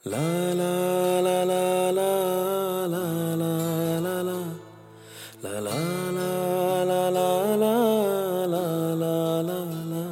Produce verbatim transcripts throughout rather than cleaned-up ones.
La la la la la la la la la la la la la la la la la la।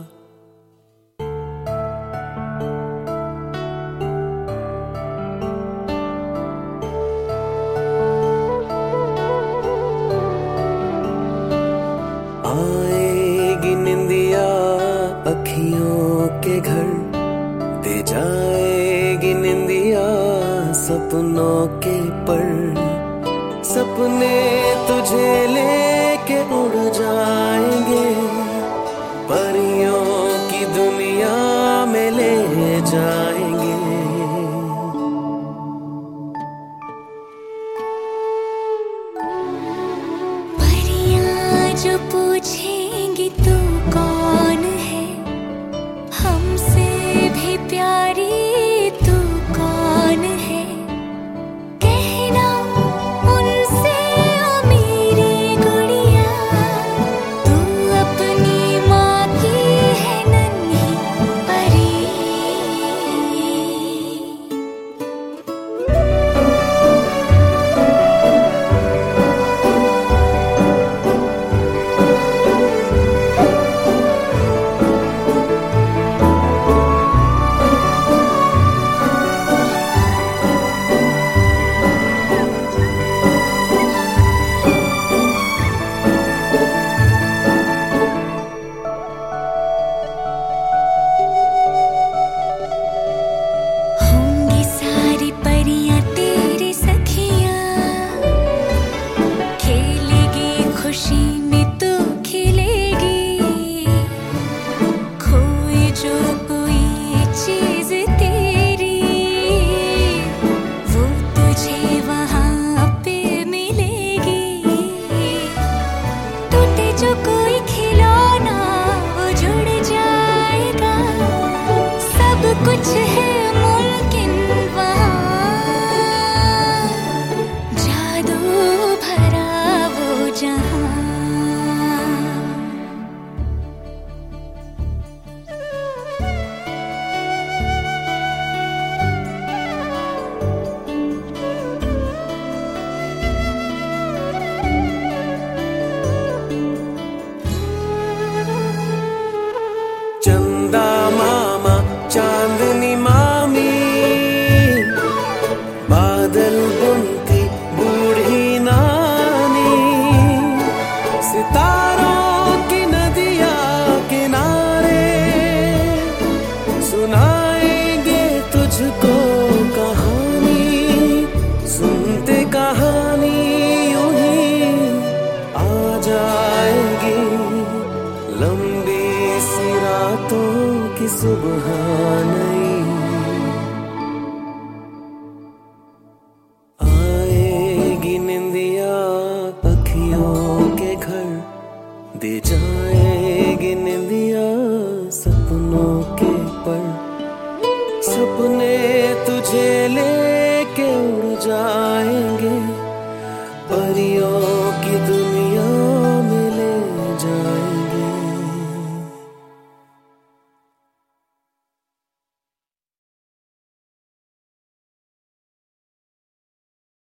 आएगी निंदिया अखियों के घर, दे जाएगी निंदिया सपनों के पर। सपने तुझे लेके उड़ जाएंगे, परियों की दुनिया में ले जाएंगे। परियां जो पूछेंगी तू कौन है, हमसे भी प्यारी तू कौन है, कहना उनसे ओ मेरी गुड़िया, तू अपनी माँ की है नन्ही परी। जो कोई खिलौना वो जुड़ जाएगा, सब कुछ है मुमकिन वहाँ, जादू भरा वो जहाँ। चंदा मामा चांदनी मामी, बादल बुनती बूढ़ी नानी, सितारों की नदिया किनारे सुनाएंगे तुझको कहानी। सुनते कहानी यूं ही आ जाएगी, लंबी रातों की सुबह नहीं। आएगी निंदिया अखियों के घर, दे जाएगी निंदिया सपनों के पर। सपने तुझे लेके उड़ जाए